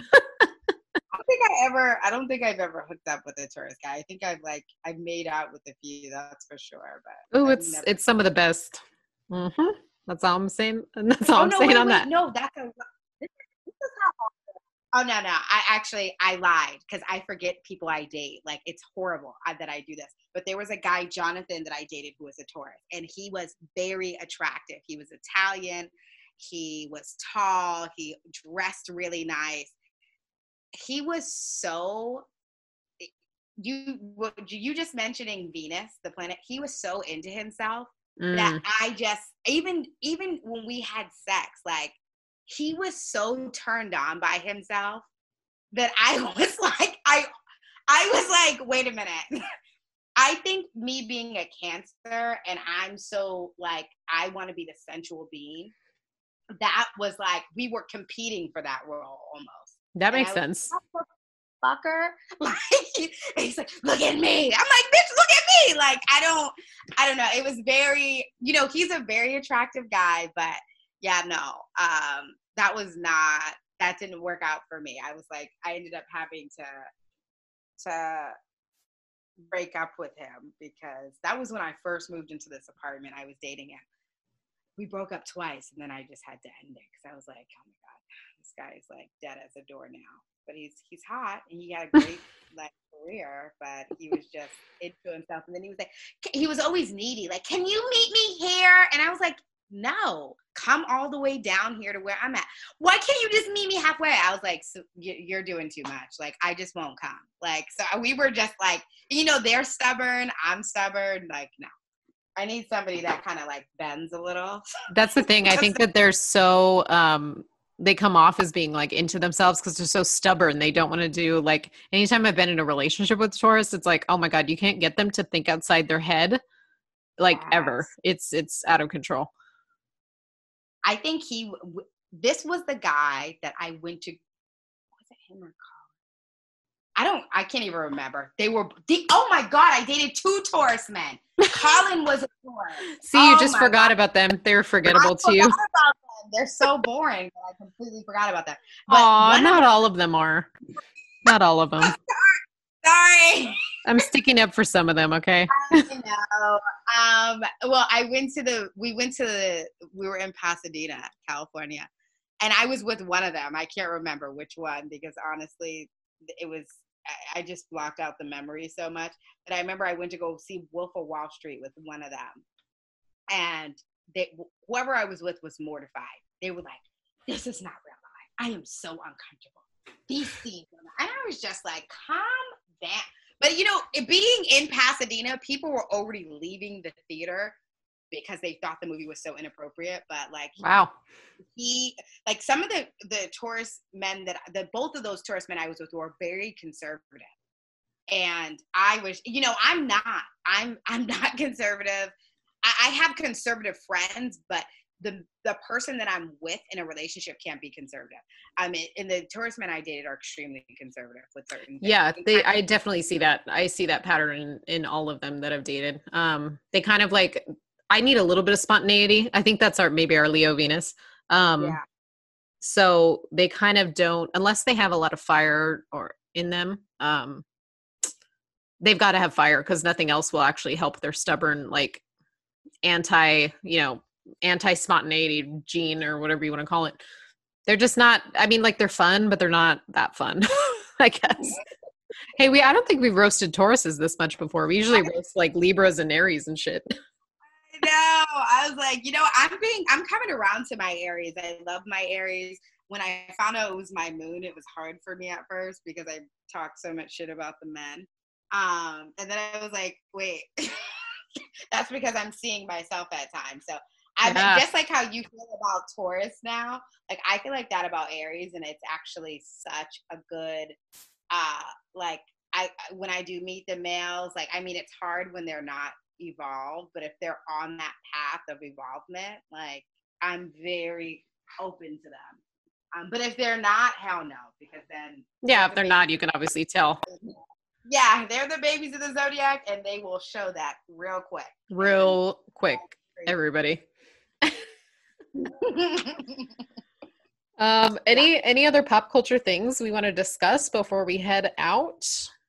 I don't think I've ever hooked up with a Taurus guy. I think I've made out with a few, that's for sure. But Oh, it's some of the best. Mm-hmm. That's all I'm saying. And that's all oh I'm no, saying wait, on that. no, this is not. Oh no, I lied because I forget people I date. Like it's horrible that I do this. But there was a guy, Jonathan, that I dated who was a Taurus, and he was very attractive. He was Italian. He was tall. He dressed really nice. He was so you just mentioning Venus, the planet. He was so into himself that I just even when we had sex, like he was so turned on by himself that I was like I was like, wait a minute. I think me being a Cancer and I'm so like I want to be the sensual being, that was like we were competing for that role almost. That And makes I was sense. like, fucker. Like he's like, look at me. I'm like, bitch, look at me. Like, I don't know. It was very, he's a very attractive guy, but yeah, no. That didn't work out for me. I was like, I ended up having to break up with him because that was when I first moved into this apartment I was dating in. We broke up twice and then I just had to end it because I was like, oh my God, this guy is like dead as a door now. But he's hot and he had a great like career, but he was just into himself. And then he was like, he was always needy. Like, can you meet me here? And I was like, no, come all the way down here to where I'm at. Why can't you just meet me halfway? I was like, so you're doing too much. Like, I just won't come. Like, so we were just like, they're stubborn. I'm stubborn. Like, no. I need somebody that kind of like bends a little. That's the thing. I think that they're so, they come off as being like into themselves because they're so stubborn. They don't want to do like, anytime I've been in a relationship with Taurus, it's like, oh my God, you can't get them to think outside their head like ever. It's out of control. I think this was the guy that I went to, was it him or I can't even remember. Oh my God, I dated 2 Taurus men. Colin was a Taurus. See, you just forgot about them. They were forgettable to you. They're so boring that I completely forgot about them. Aw, not all of them are. Not all of them. Sorry. I'm sticking up for some of them, okay? I know. Well, we were in Pasadena, California, and I was with one of them. I can't remember which one because honestly, I just blocked out the memory so much. But I remember I went to go see Wolf of Wall Street with one of them. And whoever I was with was mortified. They were like, this is not real life. I am so uncomfortable. These scenes. And I was just like, calm down. But, being in Pasadena, people were already leaving the theater because they thought the movie was so inappropriate. But wow. Some of the Taurus men both of those Taurus men I was with were very conservative. And I was, I'm not conservative. I have conservative friends, but the person that I'm with in a relationship can't be conservative. I mean, and the Taurus men I dated are extremely conservative with certain things. Yeah, I definitely see that. I see that pattern in all of them that I've dated. They kind of like, I need a little bit of spontaneity. I think that's maybe our Leo Venus. Yeah. So they kind of don't, unless they have a lot of fire or in them, they've got to have fire because nothing else will actually help their stubborn, like anti-spontaneity gene or whatever you want to call it. They're just not, I mean, like they're fun, but they're not that fun, I guess. Hey, I don't think we've roasted Tauruses this much before. We usually roast like Libras and Aries and shit. No, I was like, I'm coming around to my Aries. I love my Aries. When I found out it was my moon, it was hard for me at first because I talked so much shit about the men. And then I was like, wait, that's because I'm seeing myself at times. So I'm just like how you feel about Taurus now. Like I feel like that about Aries, and it's actually such a good, when I do meet the males, like, I mean, it's hard when they're not evolved, but if they're on that path of evolvement, like I'm very open to them. But if they're not, hell no, because then if they're not, you can obviously tell. Yeah, they're the babies of the zodiac, and they will show that real quick. Everybody. Any other pop culture things we want to discuss before we head out?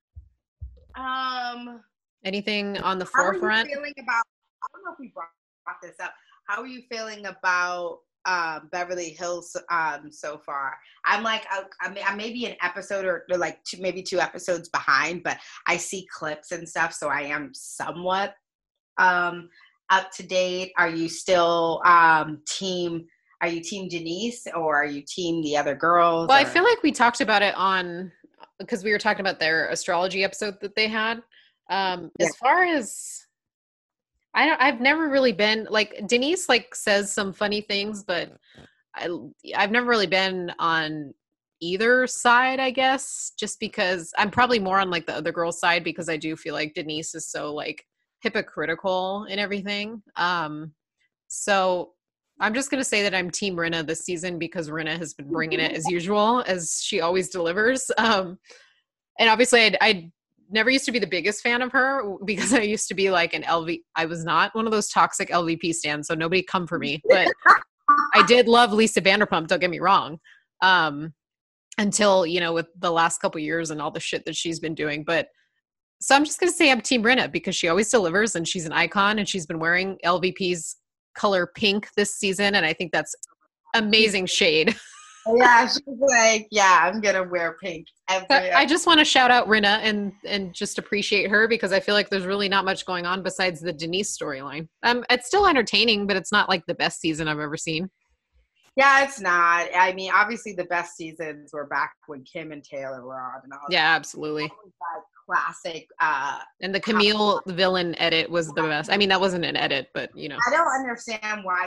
Anything on the forefront? How are you feeling about, I don't know if we brought this up. How are you feeling about Beverly Hills so far? I'm like, I may be an episode or like maybe 2 episodes behind, but I see clips and stuff, so I am somewhat up to date. Are you still team Denise, or are you team the other girls? Well, I feel like we talked about it because we were talking about their astrology episode that they had. As far as I've never really been like Denise like says some funny things, but I've never really been on either side, I guess, just because I'm probably more on like the other girl's side because I do feel like Denise is so like hypocritical in everything. So I'm just going to say that I'm team Rinna this season because Rinna has been bringing it as usual, as she always delivers. And obviously I never used to be the biggest fan of her because I used to be like an I was not one of those toxic LVP stans, so nobody come for me. But I did love Lisa Vanderpump, don't get me wrong. Until, with the last couple of years and all the shit that she's been doing. But so I'm just going to say I'm team Rinna because she always delivers and she's an icon and she's been wearing LVP's color pink this season. And I think that's amazing shade. Yeah, she's like, I'm going to wear pink I just want to shout out Rinna and just appreciate her because I feel like there's really not much going on besides the Denise storyline. It's still entertaining, but it's not like the best season I've ever seen. Yeah, it's not. I mean, obviously the best seasons were back when Kim and Taylor were on, and all yeah, absolutely. Classic. And the Camille villain edit was the best. I mean, that wasn't an edit, but you know. I don't understand why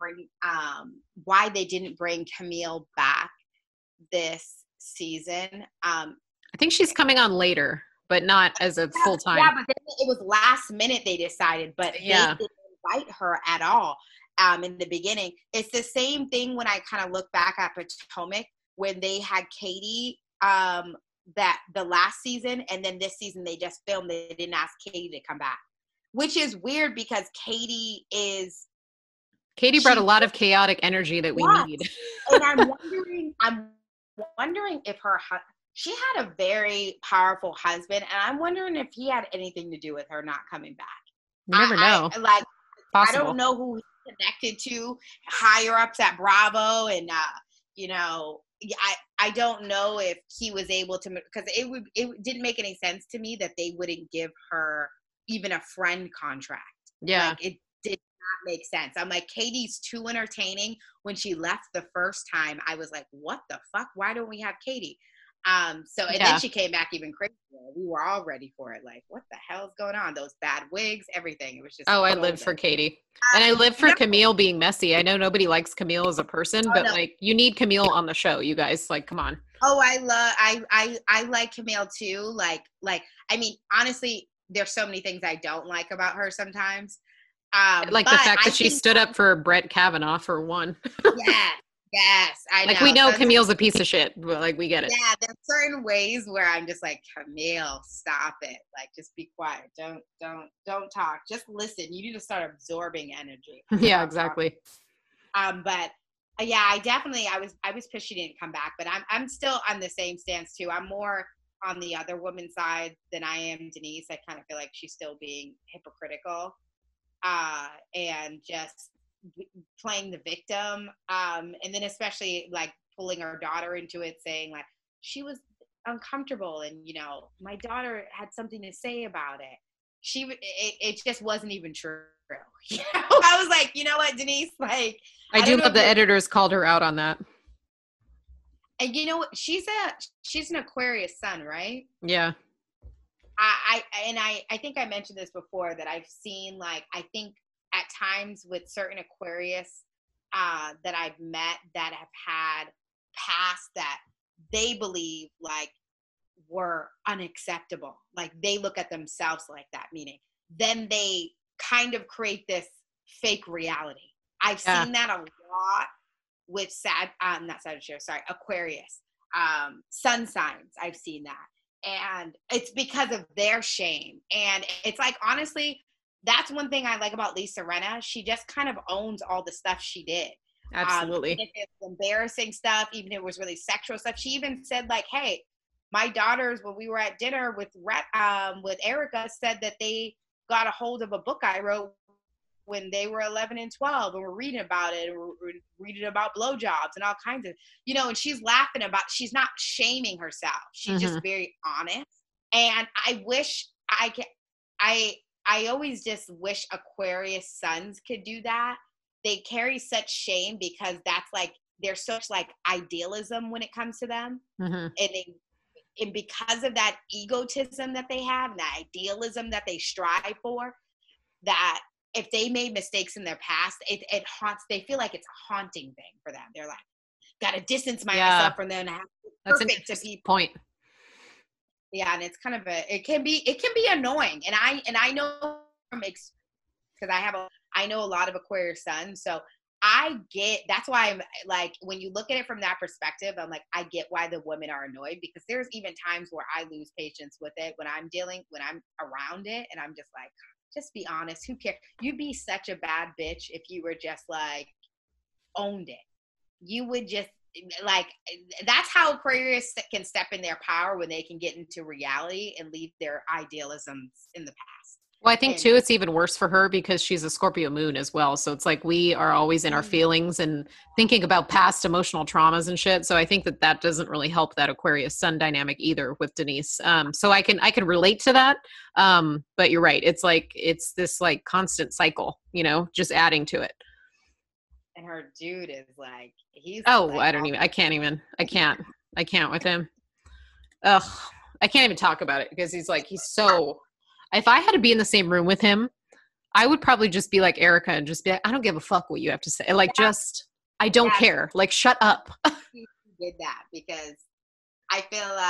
they didn't bring Camille back this season. I think she's coming on later, but not as a full time. Yeah, but then it was last minute they decided, but they didn't invite her at all. In the beginning, it's the same thing when I kind of look back at Potomac when they had Katie that the last season, and then this season they just filmed. They didn't ask Katie to come back, which is weird because Katie brought a lot of chaotic energy that we need. And I'm wondering if she had a very powerful husband, and I'm wondering if he had anything to do with her not coming back. You never know. I don't know who he's connected to, higher ups at Bravo, and I don't know if he was able to, because it didn't make any sense to me that they wouldn't give her even a friend contract. Yeah, like, it did not make sense. I'm like, Katie's too entertaining. When she left the first time, I was like, what the fuck? Why don't we have Katie? Then she came back even crazier. We were all ready for it. Like, what the hell is going on? Those bad wigs, everything. It was just. I lived for Katie, and I lived for Camille being messy. I know nobody likes Camille as a person, but like, you need Camille on the show. You guys, like, come on. Oh, I like Camille too. Like, I mean, honestly, there's so many things I don't like about her sometimes. Like the fact that she stood up for Brett Kavanaugh for one. Yes, I know. Like, we know Camille's a piece of shit, but like, we get it. Yeah, there's certain ways where I'm just like, Camille, stop it. Like, just be quiet. Don't talk. Just listen. You need to start absorbing energy. Yeah, exactly. But yeah, I was pissed she didn't come back, but I'm still on the same stance too. I'm more on the other woman's side than I am Denise. I kind of feel like she's still being hypocritical, and just playing the victim, and then especially like pulling her daughter into it, saying like she was uncomfortable and my daughter had something to say about it. It just wasn't even true. I was like, you know what, Denise, like, I do love the editors called her out on that. And you know what, she's an Aquarius sun, right? Yeah. I think I mentioned this before, that I've seen, like, I think at times with certain Aquarius that I've met that have had past that they believe like were unacceptable. Like, they look at themselves like that, meaning then they kind of create this fake reality. I've seen that a lot with Aquarius, sun signs. I've seen that. And it's because of their shame. And it's like, honestly, that's one thing I like about Lisa Rinna. She just kind of owns all the stuff she did. Absolutely. Even if it's embarrassing stuff, even if it was really sexual stuff. She even said, like, hey, my daughters, when we were at dinner with Erica, said that they got a hold of a book I wrote when they were 11 and 12, and we're reading about it, and we're reading about blowjobs and all kinds of, and she's laughing about, she's not shaming herself. She's just very honest. And I wish I always just wish Aquarius sons could do that. They carry such shame because that's like, there's such like idealism when it comes to them. And because of that egotism that they have, and that idealism that they strive for, that if they made mistakes in their past, it haunts, they feel like it's a haunting thing for them. They're like, got to distance myself from them. That's an interesting point. Yeah, and it's kind of it can be annoying, and I know because I know a lot of Aquarius sons, so I get, that's why I'm like, when you look at it from that perspective, I'm like, I get why the women are annoyed, because there's even times where I lose patience with it when I'm around it, and I'm just like, just be honest, who cares? You'd be such a bad bitch if you were just like owned it. You would just like, that's how Aquarius can step in their power, when they can get into reality and leave their idealisms in the past. Well, I think And too, it's even worse for her because she's a Scorpio moon as well. So it's like we are always in our feelings and thinking about past emotional traumas and shit. So I think that that doesn't really help that Aquarius sun dynamic either with Denise. So I can relate to that. But you're right. It's like it's this like constant cycle, just adding to it. and her dude is like, he's Oh, like, I don't even. I can't even. I can't. I can't with him. Ugh, I can't even talk about it because he's so. If I had to be in the same room with him, I would probably just be like Erica and just be like, I don't give a fuck what you have to say. Like, just, I don't care. Like, shut up. he did that because I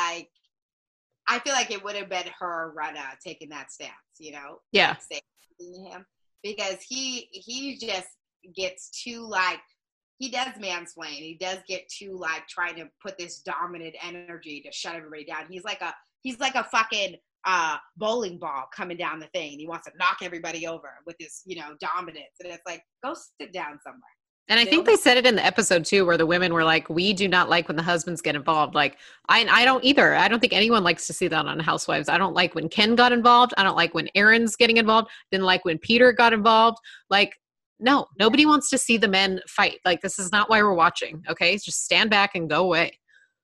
feel like it would have been her Rana taking that stance, Yeah. like saying something to him, because he just gets too like, he does mansplain. He does get too like trying to put this dominant energy to shut everybody down. He's like a fucking bowling ball coming down the thing. He wants to knock everybody over with his dominance, and it's like, go sit down somewhere. And I think they said it in the episode too, where the women were like, we do not like when the husbands get involved. Like, I don't either. I don't think anyone likes to see that on Housewives. I don't like when Ken got involved. I don't like when Aaron's getting involved. Didn't like when Peter got involved. Like, no, nobody wants to see the men fight. Like, this is not why we're watching. Okay. Just stand back and go away.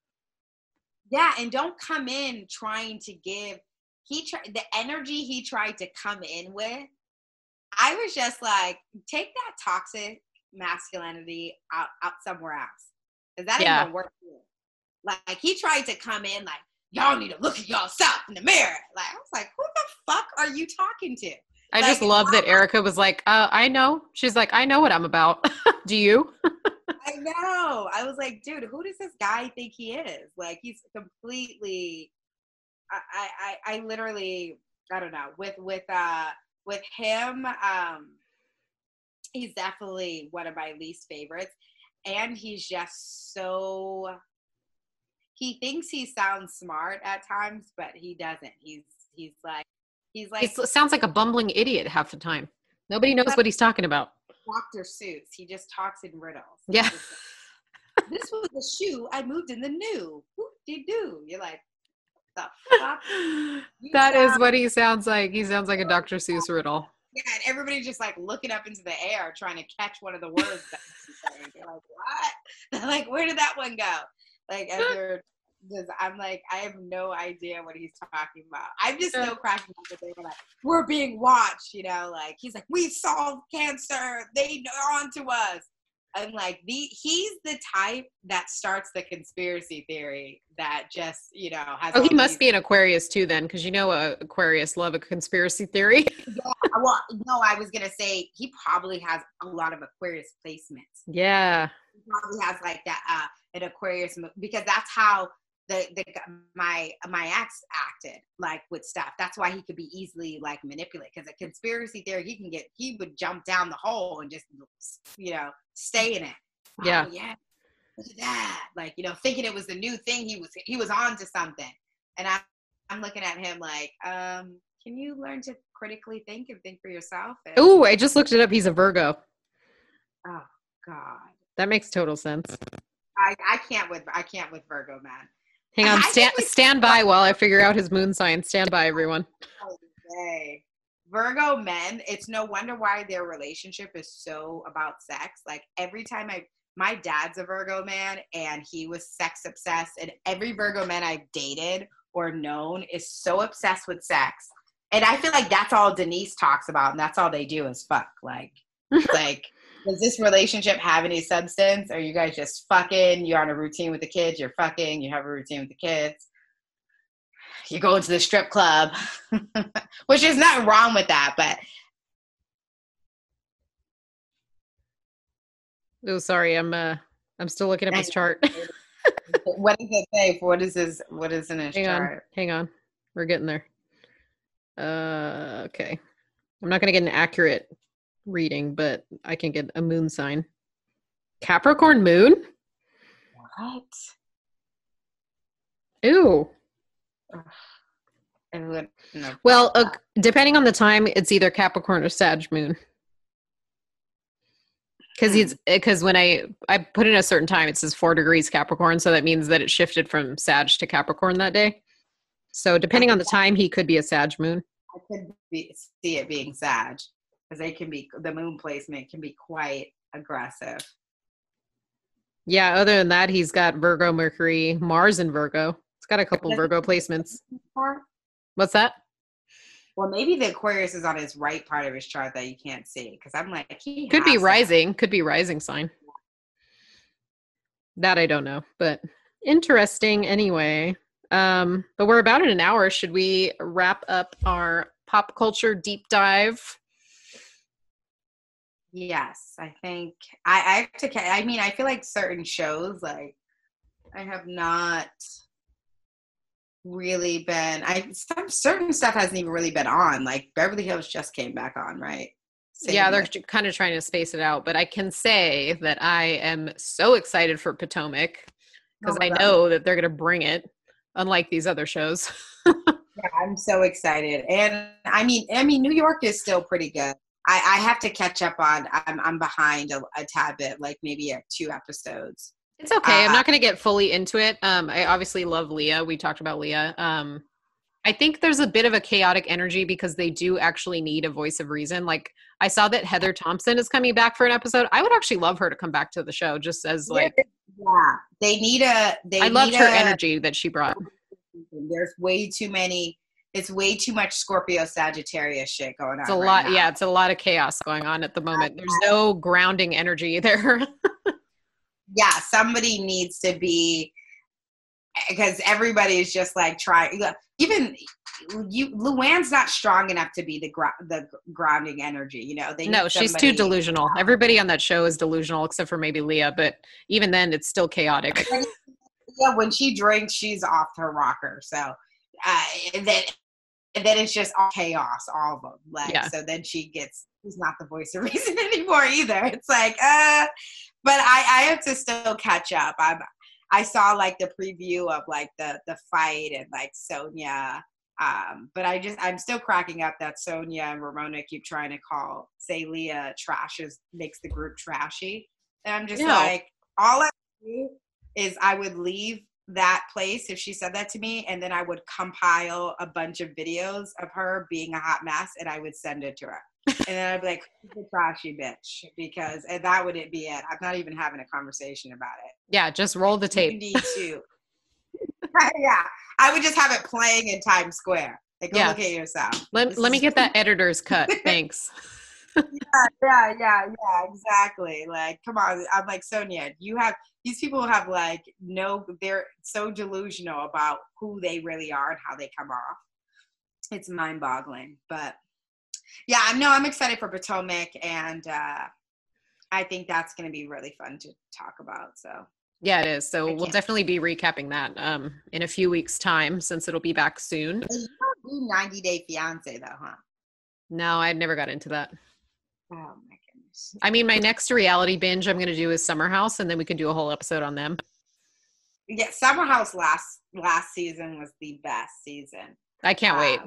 Yeah. And don't come in trying to give, the energy he tried to come in with. I was just like, take that toxic masculinity out somewhere else, because that ain't gonna work here. Like, he tried to come in like, y'all need to look at yourself in the mirror. Like, I was like, who the fuck are you talking to? I just love that Erica was like, I know. She's like, I know what I'm about. Do you? I know. I was like, dude, who does this guy think he is? Like, he's completely. I literally, I don't know. With him, he's definitely one of my least favorites. And he's just so, he thinks he sounds smart at times, but he doesn't. He's like, he sounds like a bumbling idiot half the time. Nobody knows what he's talking about. Dr. Seuss. He just talks in riddles. Yeah. This was the shoe I moved in the new. Whoop-de-doo. You're like, the fuck? That is what he sounds like. He sounds like a Dr. Seuss riddle. Yeah, and everybody's just like looking up into the air trying to catch one of the words that he's saying. They're like, what? They're like, where did that one go? Like, because I'm like, I have no idea what he's talking about. I'm just so cracking up that they were like, we're being watched, like, he's like, we solved cancer. They are on to us. I'm like, he's the type that starts the conspiracy theory that just, has. Oh, he must be an Aquarius too, then, because Aquarius love a conspiracy theory. Yeah, well, no, I was gonna say he probably has a lot of Aquarius placements. Yeah, he probably has like that an Aquarius, because that's how my ex acted, like, with stuff. That's why he could be easily like manipulated, because a conspiracy theory, he would jump down the hole and just stay in it. Yeah. Oh, yeah, look at that, like, thinking it was the new thing. He was on to something, and I'm looking at him like, can you learn to critically think and think for yourself? Oh, I just looked it up. He's a Virgo. Oh God, that makes total sense. I can't with Virgo, man. Hang on, stand by while I figure out his moon sign. Stand by, everyone. Okay. Virgo men, it's no wonder why their relationship is so about sex. Like, every time my dad's a Virgo man, and he was sex obsessed, and every Virgo man I've dated or known is so obsessed with sex. And I feel like that's all Denise talks about, and that's all they do is fuck. Like, does this relationship have any substance? Are you guys just fucking? You're on a routine with the kids. You're fucking. You have a routine with the kids. You go into the strip club, which is nothing wrong with that, but. Oh, sorry. I'm still looking up his chart. What does it say? What is in his chart? Hang on. We're getting there. Okay. I'm not going to get an accurate reading, but I can get a moon sign. Capricorn moon? What? Ooh. Well, depending on the time, it's either Capricorn or Sag moon. Because when I put in a certain time, it says 4 degrees Capricorn, so that means that it shifted from Sag to Capricorn that day. So depending on the time, he could be a Sag moon. I could see it being Sag, because the moon placement can be quite aggressive. Yeah, other than that, he's got Virgo, Mercury, Mars in Virgo. It's got a couple Virgo placements. What's that? Well, maybe the Aquarius is on his right part of his chart that you can't see, because I'm like, could be rising sign. That I don't know, but interesting anyway. But we're about in an hour. Should we wrap up our pop culture deep dive? Yes, I think I have to. I mean, I feel like certain shows, like I have not really been. Some certain stuff hasn't even really been on. Like Beverly Hills just came back on, right? Yeah, they're kind of trying to space it out, but I can say that I am so excited for Potomac because I know that they're going to bring it, unlike these other shows. Yeah, I'm so excited, and I mean, New York is still pretty good. I have to catch up on. I'm behind a tad bit, like maybe 2 episodes. It's okay. I'm not going to get fully into it. I obviously love Leah. We talked about Leah. I think there's a bit of a chaotic energy because they do actually need a voice of reason. Like I saw that Heather Thompson is coming back for an episode. I would actually love her to come back to the show just as like. Yeah, I loved her energy that she brought. There's way too many. It's way too much Scorpio Sagittarius shit going on. It's a lot. Now. Yeah, it's a lot of chaos going on at the moment. There's no grounding energy there. Yeah, somebody needs to be, because everybody is just like trying. Even Luann's not strong enough to be the grounding energy. You know, no, she's too delusional. Everybody on that show is delusional except for maybe Leah, but even then, it's still chaotic. Yeah, when she drinks, she's off her rocker. So and then it's just all chaos, all of them. Like, yeah. So then she's not the voice of reason anymore either. It's like, but I have to still catch up. I saw like the preview of like the fight and like Sonia. But I'm still cracking up that Sonia and Ramona keep trying to say Leah makes the group trashy. And I'm just like, all I do is I would leave that place if she said that to me, and then I would compile a bunch of videos of her being a hot mess and I would send it to her. And then I'd be like, who's the trashy bitch? And that would be it. I'm not even having a conversation about it. Yeah, just roll the tape. You need to. Yeah, I would just have it playing in Times Square. Like, go look at yourself. Let me get that editor's cut. Thanks. Yeah, exactly. Like, come on. I'm like, Sonia, these people have like, they're so delusional about who they really are and how they come off. It's mind boggling. But yeah, I'm excited for Potomac, and I think that's going to be really fun to talk about. So yeah, it is. So we'll definitely be recapping that in a few weeks' time, since it'll be back soon. You don't do 90 Day Fiance though, huh? No, I never got into that. Oh my goodness. I mean, my next reality binge I'm going to do is Summer House, and then we can do a whole episode on them. Yeah, Summer House last season was the best season. I can't wait.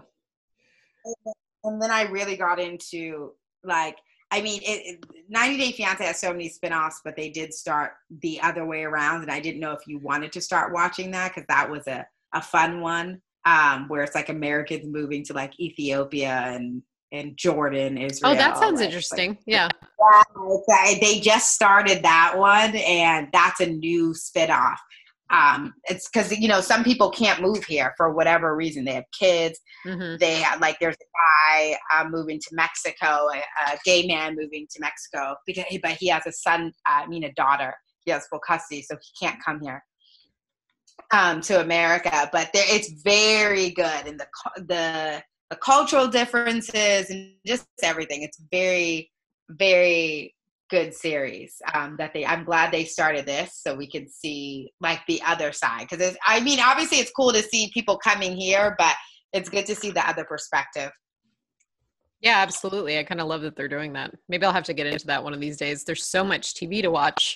And then I really got into, like, I mean, 90 Day Fiance has so many spinoffs, but they did start the other way around, and I didn't know if you wanted to start watching that, because that was a fun one, where it's like Americans moving to like Ethiopia and Jordan, Israel. Oh, that sounds interesting. Yeah. They just started that one, and that's a new spinoff. It's because, some people can't move here for whatever reason. They have kids. Mm-hmm. They like, there's a guy moving to Mexico, a gay man moving to Mexico, but he has a daughter. He has full custody, so he can't come here to America. But it's very good, and the cultural differences and just everything. It's very, very good series I'm glad they started this so we could see like the other side, because obviously it's cool to see people coming here, but it's good to see the other perspective. Yeah, absolutely. I kind of love that they're doing that. Maybe I'll have to get into that one of these days. There's so much TV to watch.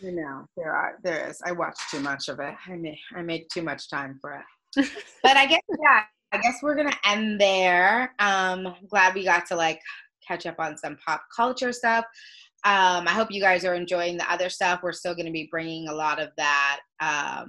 There is. I watch too much of it. I make too much time for it. But I guess we're gonna end there. Glad we got to like catch up on some pop culture stuff. I hope you guys are enjoying the other stuff. We're still going to be bringing a lot of that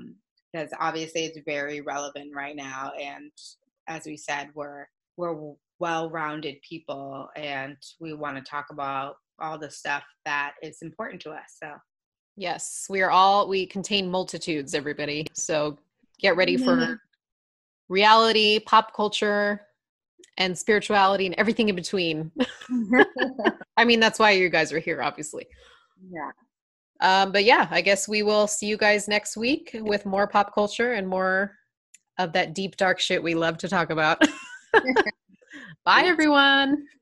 because obviously it's very relevant right now. And as we said, we're well-rounded people, and we want to talk about all the stuff that is important to us. So yes, we contain multitudes, everybody. So get ready for reality, pop culture, and spirituality, and everything in between. I mean, that's why you guys are here, obviously. Yeah. But yeah, I guess we will see you guys next week with more pop culture and more of that deep, dark shit we love to talk about. Bye, everyone.